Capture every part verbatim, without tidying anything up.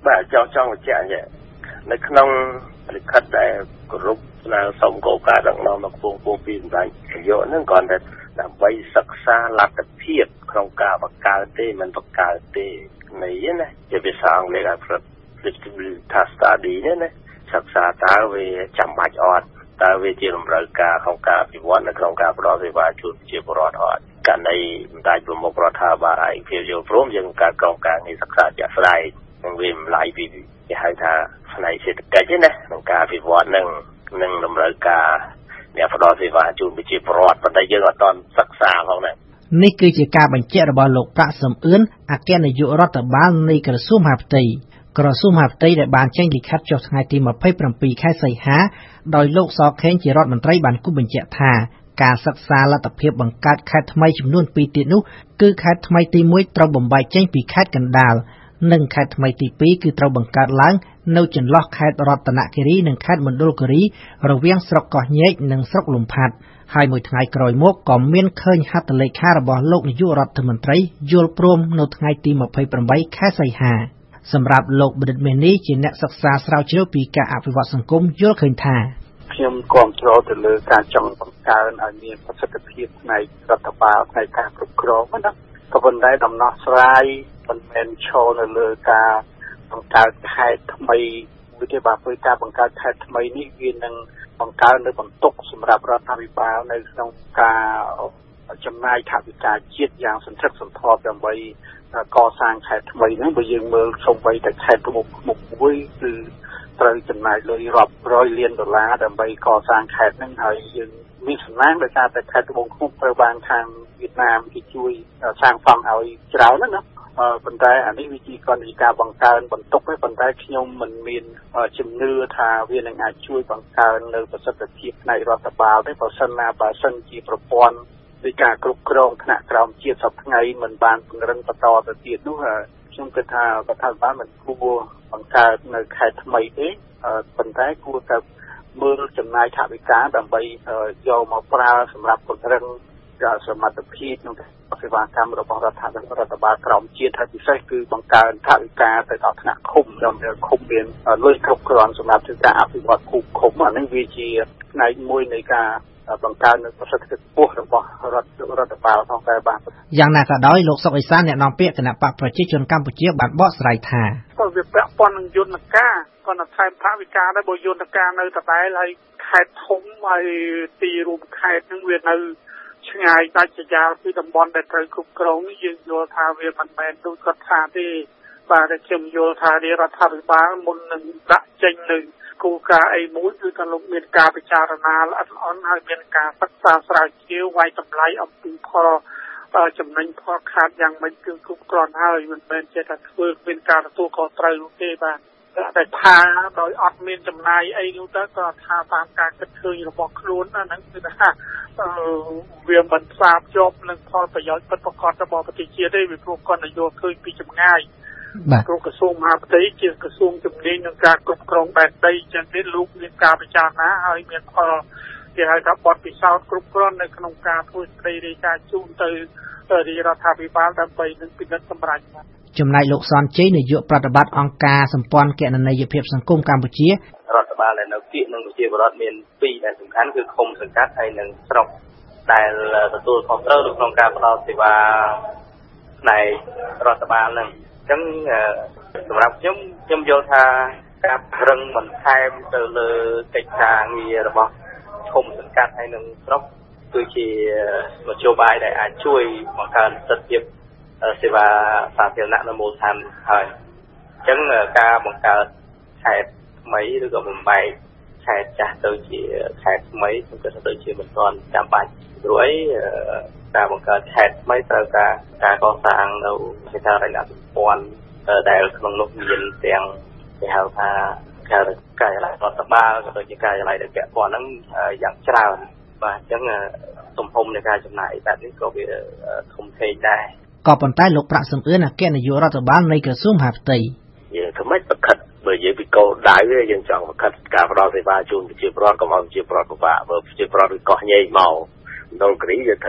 បាទចង់ចង់បញ្ជាក់អញ្ចឹងនៅក្នុងលិខិតដែលគោរពស្នើសុំគោលការណ៍ដឹកនាំរបស់ពងពីសម្ដេចនាយកហ្នឹងគ្រាន់តែដើម្បីសិក្សាលទ្ធភាពក្នុងការបង្កើតទេមិនបង្កើតទេនេះណាជាភាសាអង់គ្លេសគេប្រើ feasibility study នេះណាសិក្សាតើវាចាំបាច់អត់តើវាជាតម្រូវការក្នុងការអភិវឌ្ឍនៅក្នុងការផ្តល់សេវាជូនប្រជាពលរដ្ឋអត់ករណីសម្ដេចប្រមុខរដ្ឋាភិបាលឯកភាពយល់ព្រមយើងការក្រុមការងារសិក្សាជាក់ស្ដែងនឹងវាម្លាយពីគេហៅថាផ្នែកសេដ្ឋកិច្ចណាក្នុងការអភិវឌ្ឍនឹងនឹងតម្រូវការអ្នកផ្តល់សេវាជូនប្រជាពលរដ្ឋប៉ុន្តែយើងអត់ទាន់សិក្សាផងដែរនេះគឺជាការបញ្ជាក់របស់លោកប្រាក់សំអឿនអគ្គនាយករដ្ឋបាលនៃក្រសួងមហាផ្ទៃក្រសួងមហាផ្ទៃដែលបានចេញលិខិតចុះថ្ងៃទីម្ភៃប្រាំពីរខែសីហាដោយលោកសខេងជារដ្ឋមន្ត្រីបានគូបញ្ជាក់ថាការសិក្សាលទ្ធភាពបង្កើតខេត្តថ្មីចំនួនពីរទៀតនោះគឺខេត្តថ្មីទីមួយត្រូវបំបែកចេញពីខេត្តកណ្ដាលនិងខេត្តថ្មីទីពីរគឺត្រូវបង្កើតឡើងនៅចន្លោះខេត្តរតនគិរីនិងខេត្តមណ្ឌលគិរីរវាងស្រុកកោះញែកនិងស្រុកលំផាត់ហើយមួយថ្ងៃក្រោយមកក៏មានឃើញហត្ថលេខារបស់លោកនាយករដ្ឋមន្ត្រីយល់ព្រមនៅថ្ងៃទីម្ភៃប្រាំបីខែសីហាសម្រាប់លោកបណ្ឌិតមេនីជាអ្នកសិក្សាស្រាវជ្រាវពីការអភិវឌ្ឍសង្គមយល់ឃើញថាខ្ញុំគាំទ្រទៅលើការចង់បង្កើនឲ្យមានប្រសិទ្ធភាពផ្នែករដ្ឋបាលផ្នែកការគ្រប់គ្រងណាក៏ប៉ុន្តែដំណោះស្រាយមិនមែនឈរនៅលើការបង្កើតខេត្តថ្មីមួយទេបាទព្រោះការបង្កើតខេត្តថ្មីនេះវានឹងបង្កើននៅបន្ទុកសម្រាប់រដ្ឋាភិបាលនៅក្នុងការចំណាយថវិកាជាតិយ៉ាងសន្ធឹកសន្ធាប់ដើម្បីកសាងខេត្តថ្មីហ្នឹងបើយើងមើលសូម្បីតែខេត្តមុខមុខមួយគឺត្រូវចំណាយលុយរាប់រយលានដុល្លារដើម្បីកសាងខេត្តហ្នឹងហើយយើងមានសំណាងដោយសារតែខេត្តត្បូងឃ្មុំត្រូវបានខាងវៀតណាមគេជួយសាងសង់ឲ្យច្រើនណាស់ប៉ុន្តែអានេះវាជាគាត់នៃការបង្កើនបន្ទុកទេប៉ុន្តែខ្ញុំមិនមានជំនឿថាវានឹងអាចជួយបង្កើននៅប្រសិទ្ធភាពផ្នែករដ្ឋបាលទេបើសិនណាបើសិនជាប្រព័ន្ធនៃការគ្រប់គ្រងថ្នាក់ក្រោមជាតិសពថ្ងៃមិនបានពង្រឹងបន្តទៅទៀតនោះខ្ញុំគិតថារដ្ឋាភិបាលមិនគួរបង្កើតនៅខេត្តថ្មីទេប៉ុន្តែគួរតែមើលចំណាយថវិកាដើម្បីយកមកប្រើសម្រាប់ពង្រឹងសមត្ថភាពក្នុងសេវាកម្មរបស់រដ្ឋាភិបាលរដ្ឋបាលក្រោមជាតិហើយពិសេសគឺបង្កើនថវិកាទៅដល់ថ្នាក់ឃុំដើម្បីឃុំមានលុយគ្រប់គ្រាន់សម្រាប់ធ្វើការអភិវឌ្ឍភូមិឃុំអានេះវាជាផ្នែកមួយនៃការបង្កើននូវប្រសិទ្ធភាពខ្ពស់របស់រដ្ឋរដ្ឋបាលផងដែរបាទយ៉ាងណាក៏ដោយលោកសុកអេសានអ្នកនាំពាក្យគណៈបកប្រជាជនកម្ពុជាបានបកស្រាយថាក៏វាពាក់ព័ន្ធនឹងយន្តការក៏នៅថែមថវិកាដែរបើយន្តការនៅដដែលហើយខេត្តធំហើយទីរួមខេត្តនឹងវានៅឆ្ងាយដាច់ស្រយាលពីតំបន់ដែលត្រូវគ្រប់គ្រងនេះយើងយល់ថាវាមិនមែនដូចគាត់ថាទេបាទខ្ញុំយល់ថារដ្ឋាភិបាលមុននឹងដាក់ចេញនៅគោលការណ៍អីមួយគឺថាលោកមានការពិចារណាល្អិតល្អន់ហើយមានការសិក្សាស្រាវជ្រាវវាយតម្លៃអំពីផលចំណេញផលខាតយ៉ាងម៉េចគឺគ្រប់គ្រាន់ហើយមិនមែនជាថាធ្វើមានការទទួលខុសត្រូវនោះទេបាទតែថាដោយអត់មានចំណាយអីនោះទៅក៏ថាតាមការគិតឃើញរបស់ខ្លួនហ្នឹងគឺថាវាមិនផ្សារភ្ជាប់នឹងផលប្រយោជន៍ពិតប្រាកដរបស់ប្រទេសជាតិទេវាព្រោះគាត់នយោបាយឃើញពីចម្ងាយបាទព្រោះក្រសួងមហាផ្ទៃជាក្រសួងជំនាញនឹងការគ្រប់គ្រងដែនដីចឹងទេលោកមានការពិចារណាហើយមានផលគេហៅថាបទពិសោធន៍គ្រប់គ្រាន់នៅក្នុងការធ្វើសេចក្តីរាយការណ៍ជូនទៅរដ្ឋាភិបាលដើម្បីនឹងពិនិត្យសម្រេចបាទចំណែកលោកសនជ័យនាយកប្រតិបត្តិអង្គការសម្ព័ន្ធគណនេយ្យភាពសង្គមកម្ពុជារដ្ឋបាលដែលនៅគៀកនឹងប្រជាពលរដ្ឋមានពីរដែលសំខាន់គឺឃុំសង្កាត់ហើយនិងស្រុកដែលទទួលខុសត្រូវនៅក្នុងការផ្តល់សេវាផ្នែករដ្ឋបាលហ្នឹងអញ្ចឹងសម្រាប់ខ្ញុំខ្ញុំយល់ថាការពង្រឹងបន្ថែមទៅលើកិច្ចការងាររបស់ឃុំសង្កាត់ហើយនិងស្រុកគឺជាមធ្យោបាយដែលអាចជួយបង្កើនប្រសិទ្ធភាពសេវាសាធារណៈនៅមូលដ្ឋានហើយអញ្ចឹងការបង្កើតខេត្តថ្មីឬក៏បំបែកខេត្តចាស់ទៅជាខេត្តថ្មីខ្ញុំគិតថាដូចជាមិនទាន់ចាំបាច់ព្រោះអីការបង្កើតខេត្តថ្មីត្រូវការការកសាងនៅហេដ្ឋារចនាសម្ព័ន្ធដែលក្នុងនោះមានទាំងគេហៅថាការិយាល័យរដ្ឋបាលក៏ដូចជាការិយាល័យដែលពាក់ព័ន្ធហ្នឹងយ៉ាងច្រើនបាទអញ្ចឹងទំហំនៃការចំណាយបែបនេះក៏វាធំធេងដែរក៏ប៉ុន្តែលោកប្រាក់សំអឿនអគ្គនាយករដ្ឋបាលនៃក្រសួងមហាផ្ទៃយើងធ្វើម៉េចប្រខិតបើនិយាយពីគោលដៅយើងចង់ប្រខិតការផ្ដល់សេវាជូនប្រជាពលរដ្ឋក៏មកប្រជាពលរដ្ឋពិបាកបើប្រជាពលរដ្ឋវាកោះញែកមកដល់គ្រីយើងត្រូវ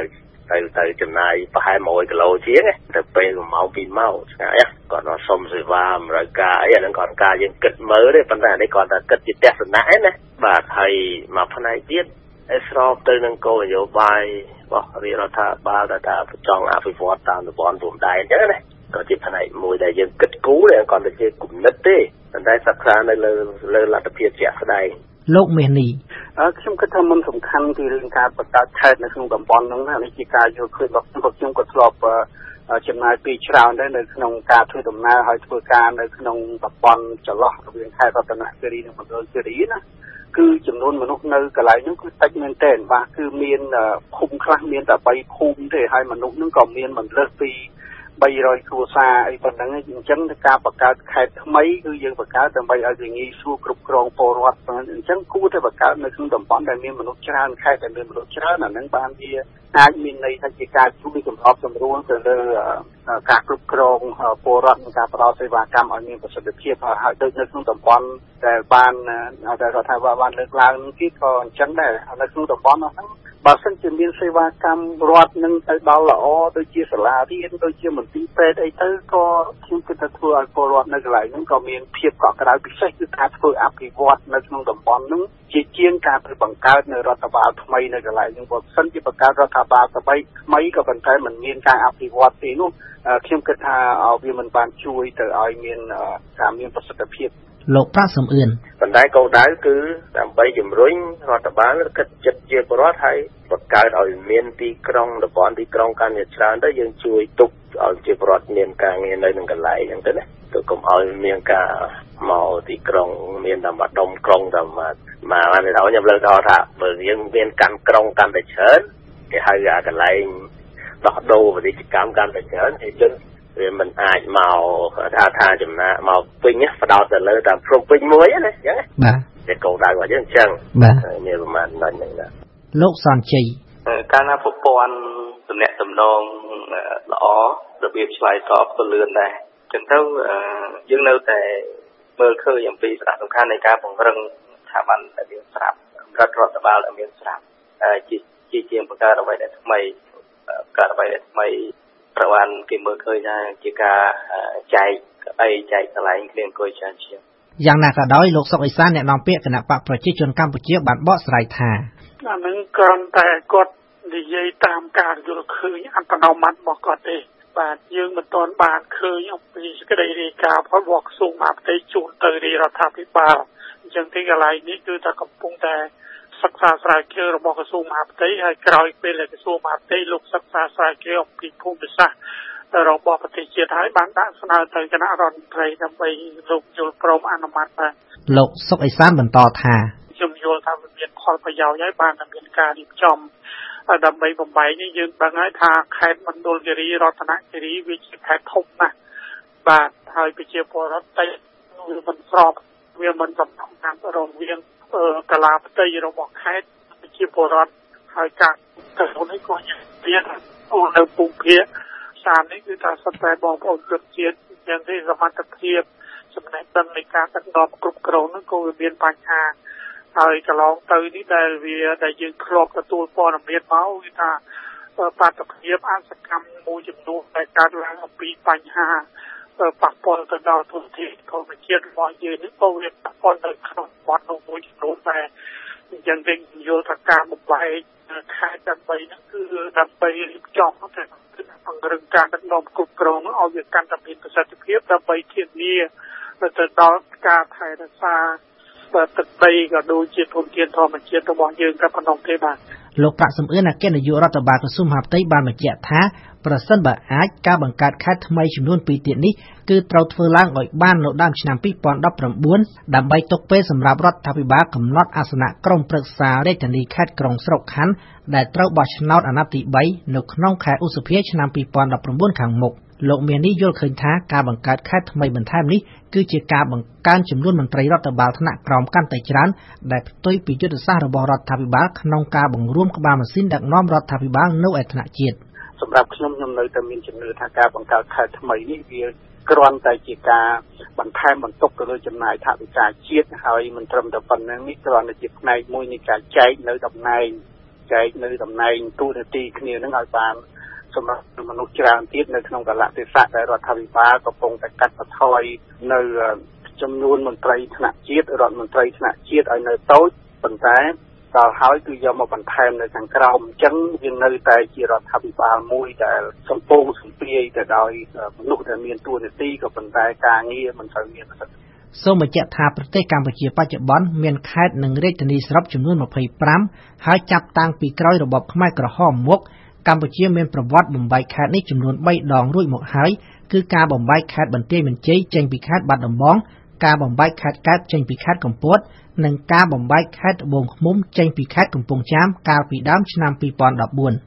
ទៅទៅចំណាយប្រហែលមួយគីឡូជាងទៅពេលមួយម៉ោងពីរម៉ោងឆ្ងាយគាត់nóiសុំសេវាតម្រូវការអីអាហ្នឹងគាត់ការយើងគិតមើលទេប៉ុន្តែនេះគាត់ថាគិតជាទស្សនៈឯណាបាទហើយមកផ្នែកទៀតឲ្យស្របទៅនឹងគោលនយោបាយរបស់រាជរដ្ឋាភិបាលដែលថាចង់អភិវឌ្ឍតាមតំបន់ព្រំដែនអញ្ចឹងណាក៏ជាផ្នែកមួយដែលយើងគិតគូរតែគាត់ទៅជាគំនិតទេប៉ុន្តែសិក្សានៅលើលើលទ្ធភាពជាក់ស្ដែងលោកមេនីអឺខ្ញុំគិតថាมันសំខាន់គឺរឿងការបង្កើតខេត្តនៅក្នុងតំបន់ហ្នឹងណានេះជាការយល់ឃើញរបស់ខ្ញុំក៏ធ្លាប់ចំណាយពេលច្រើនដែរនៅក្នុងការធ្វើដំណើរហើយធ្វើការនៅក្នុងតំបន់ចន្លោះរវាងខេត្តរតនគិរីនិងមណ្ឌលគិរីណាគឺចំនួនមនុស្សនៅកន្លែងហ្នឹងគឺតិចមែនទែនបាទគឺមានភូមិខ្លះមានតែបីភូមិទេហើយមនុស្សហ្នឹងក៏មានមិនលើសពីបីរយគ្រួសារអីប៉ុណ្ណឹងអញ្ចឹងការបង្កើតខេត្តថ្មីគឺយើងបង្កើតដើម្បីឲ្យវាងាយស្រួលគ្រប់គ្រងពលរដ្ឋអញ្ចឹងគួរតែបង្កើតនៅក្នុងតំបន់ដែលមានមនុស្សច្រើនខេត្តដែលមានមនុស្សច្រើនអាហ្នឹងបានវាអាចមានន័យថាជាការជួយសម្របសម្រួលទៅលើការគ្រប់គ្រងពលរដ្ឋនិងការផ្តល់សេវាកម្មឲ្យមានប្រសិទ្ធភាពហើយដូចនៅក្នុងតំបន់ដែលបានដែលរដ្ឋាភិបាលបានលើកឡើងនេះគឺក៏អញ្ចឹងដែរនៅក្នុងតំបន់ហ្នឹងបើសិនជាមានសេវាកម្មរដ្ឋនឹងទៅដល់ល្អដូចជាសាលារៀនដូចជាមន្ទីរពេទ្យអីទៅក៏ខ្ញុំគិតថាធ្វើឲ្យពលរដ្ឋនៅកន្លែងហ្នឹងក៏មានភាពកក់ក្ដៅពិសេសគឺការធ្វើអភិវឌ្ឍនៅក្នុងតំបន់ហ្នឹងជាជាងការទៅបង្កើតនៅរដ្ឋបាលថ្មីនៅកន្លែងហ្នឹងបើសិនជាបង្កើតរដ្ឋបាលថ្មីថ្មីក៏ប៉ុន្តែมันមានការអភិវឌ្ឍទេនោះខ្ញុំគិតថាវាមិនបានជួយទៅឲ្យមានការមានប្រសិទ្ធភាពលោកប្រាក់សំអឿនប៉ុន្តែគោលដៅគឺដើម្បីជំរុញរដ្ឋបាលគិតចិត្តជាពលរដ្ឋឲ្យបង្កើតឲ្យមានទីក្រុងតំបន់ទីក្រុងកាន់តែច្រើនទៅយើងជួយទុកឲ្យជាពលរដ្ឋមានការងារនៅនឹងកន្លែងហ្នឹងទៅណាទៅកុំឲ្យមានការមកទីក្រុងមានតែម្ដុំក្រុងតែមកមកហើយដល់ខ្ញុំលើកដល់ថាបើយើងមានកាន់ក្រុងកាន់តែច្រើនគេហៅថាកន្លែងដោះដូរពាណិជ្ជកម្មកាន់តែច្រើនហើយជនវាមិនអាចមកថាថាចំណាក់មកពេញផ្ដោតទៅលើតែព្រំពេញមួយណាអញ្ចឹងបាទតែកោដៅរបស់យើងអញ្ចឹងបាទមានប្រមាណហ្នឹងណាលោកសនជ័យការណាប្រព័ន្ធទំនាក់ទំនងល្អរបៀបឆ្លើយតបទៅលឿនដែរអញ្ចឹងទៅយើងនៅតែមើលឃើញអំពីសារៈសំខាន់នៃការពង្រឹងស្ថាប័នដែលមានស្រាប់រដ្ឋរដ្ឋបាលដែលមានស្រាប់ជាជាជាងបង្កើតអ្វីដែលថ្មីបង្កើតអ្វីដែលថ្មីត្រូវបានគេមើលឃើញថាជាការចែកអីចែកកន្លែងគ្នាអង្គុយច្រើនជាងយ៉ាងណាក៏ដោយលោកសុកអេសានអ្នកនាំពាក្យគណៈបកប្រជាជនកម្ពុជាបានបកស្រាយថាអានឹងគ្រាន់តែគាត់និយាយតាមការយល់ឃើញអត្តនោម័តរបស់គាត់ទេបាទយើងមិនទាន់បានឃើញអំពីសេចក្តីរាយការណ៍របស់ក្រសួងមហាផ្ទៃជូនទៅរាជរដ្ឋាភិបាលអញ្ចឹងទីកន្លែងនេះគឺថាកំពុងតែសិក្សាស្រាវជ្រាវរបស់ក្រសួងមហាផ្ទៃហើយក្រោយពេលដែលក្រសួងមហាផ្ទៃលោកសិក្សាស្រាវជ្រាវអំពីភូមិសាស្ត្ររបស់ប្រទេសជាតិហើយបានដាក់ស្នើទៅគណៈរដ្ឋមន្ត្រីដើម្បីលោកយល់ព្រមអនុម័តបាទលោកសុកអេសានបន្តថាខ្ញុំយល់ថាវាមានផលប្រយោជន៍ហើយបានតែមានការរៀបចំដើម្បីបំបែកនេះយើងដឹងហើយថាខេត្តមណ្ឌលគិរីរតនគិរីវាជាខេត្តធំណាស់បាទហើយប្រជាពលរដ្ឋតែវាមិនស្របវាមិនសំខាន់រវាងកាលាផ្ទៃរបស់ខេត្តប្រជាពលរដ្ឋហើយការទៅនេះក៏មានអូននៅភូមិភាគសាមនេះគឺថាសុទ្ធតែបងប្អូនជនជាតិយ៉ាងនេះសមត្ថភាពចំណេះដឹងនៃការដឹកនាំគ្រប់គ្រងនោះក៏វាមានបញ្ហាហើយកន្លងទៅនេះដែលវាដែលយើងធ្លាប់ទទួលព័ត៌មានមកគឺថាបាតុភិបអសកម្មមួយចំនួនដែលកើតឡើងអំពីបញ្ហាប៉ះពាល់ទៅដល់ទុនធានធម្មជាតិរបស់យើងនេះក៏វាប៉ះពាល់ទៅក្នុងវត្តនោះមួយចំនួនដែរអញ្ចឹងវិញយល់ថាការបំបែកខេត្តដើម្បីហ្នឹងគឺដើម្បីរៀបចំទៅពង្រឹងការដឹកនាំគ្រប់គ្រងឲ្យវាកាន់តែមានប្រសិទ្ធភាពដើម្បីធានាទៅដល់ការថែរក្សាទឹកដីក៏ដូចជាធនធានធម្មជាតិរបស់យើងក៏ប៉ុណ្ណោះទេបាទលោកប្រាក់សំអឿនអគ្គនាយករដ្ឋបាលក្រសួងមហាផ្ទៃបានបញ្ជាក់ថាប្រសិនបើអាចការបង្កើតខេត្តថ្មីចំនួនពីរទៀតនេះគឺត្រូវធ្វើឡើងឲ្យបាននៅដើមឆ្នាំពីរពាន់ដប់ប្រាំបួនដើម្បីទុកពេលសម្រាប់រដ្ឋាភិបាលកំណត់អាសនៈក្រុមប្រឹក្សារាជធានីខេត្តក្រុងស្រុកខណ្ឌដែលត្រូវបោះឆ្នោតអាណត្តិទីបីនៅក្នុងខែឧសភាឆ្នាំពីរពាន់ដប់ប្រាំបួនខាងមុខលោកមាននេះយល់ឃើញថាការបង្កើតខេត្តថ្មីបន្ថែមនេះគឺជាការបង្កើនចំនួនមន្ត្រីរដ្ឋបាលថ្នាក់ក្រោមកាន់តែច្រើនដែលផ្ទុយពីយុទ្ធសាស្ត្ររបស់រដ្ឋាភិបាលក្នុងការបង្រួមក្បាលម៉ាស៊ីនដឹកនាំរដ្ឋាភិបាលនៅឯថ្នាក់ជាតិសម្រាប់ខ្ញុំខ្ញុំនៅតែមានជំនឿថាការបង្កើតខេត្តថ្មីនេះវាគ្រាន់តែជាការបន្ថែមបន្ទុកទៅលើចំណាយថវិកាជាតិហើយមិនត្រឹមតែប៉ុណ្្នឹងនេះគ្រាន់តែជាផ្នែកមួយនៃការចែកនៅតំណែងចែកនៅតំណែងទូនាទីគ្នានឹងឲ្យបានសម្រាប់មនុស្សច្រើនទៀតនៅក្នុងកលៈទេសៈដែលរដ្ឋាភិបាលកំពុងតែកាត់បន្ថយនៅចំនួនមន្ត្រីថ្នាក់ជាតិរដ្ឋមន្ត្រីថ្នាក់ជាតិឲ្យនៅតូចប៉ុន្តែដល់ហើយគឺយកមកបន្ថែមនៅខាងក្រោមអញ្ចឹងវានៅតែជារដ្ឋាភិបាលមួយដែលសំពងសម្ពាយទៅដោយមនុស្សដែលមានតួនាទីក៏ប៉ុន្តែការងារមិនសូវមានប្រសិទ្ធភាពសូមបញ្ជាក់ថាប្រទេសកម្ពុជាបច្ចុប្បន្នមានខេត្តនិងរាជធានីសរុបចំនួនម្ភៃប្រាំហើយចាប់តាំងពីក្រោយរបបខ្មែរក្រហមមកកម្ពុជាមានប្រវត្តិបំបែកខេត្តនេះចំនួនបីដងរួចមកហើយគឺការបំបែកខេត្តបន្ទាយមានជ័យចេញពីខេត្តបាត់ដំបងការបំបែកខេត្តកែបចេញពីខេត្តកំពតនិងការបំបែកខេត្តត្បូងឃ្មុំចេញពីខេត្តកំពង់ចាមកាលពីដើមឆ្នាំពីរពាន់ដប់បួន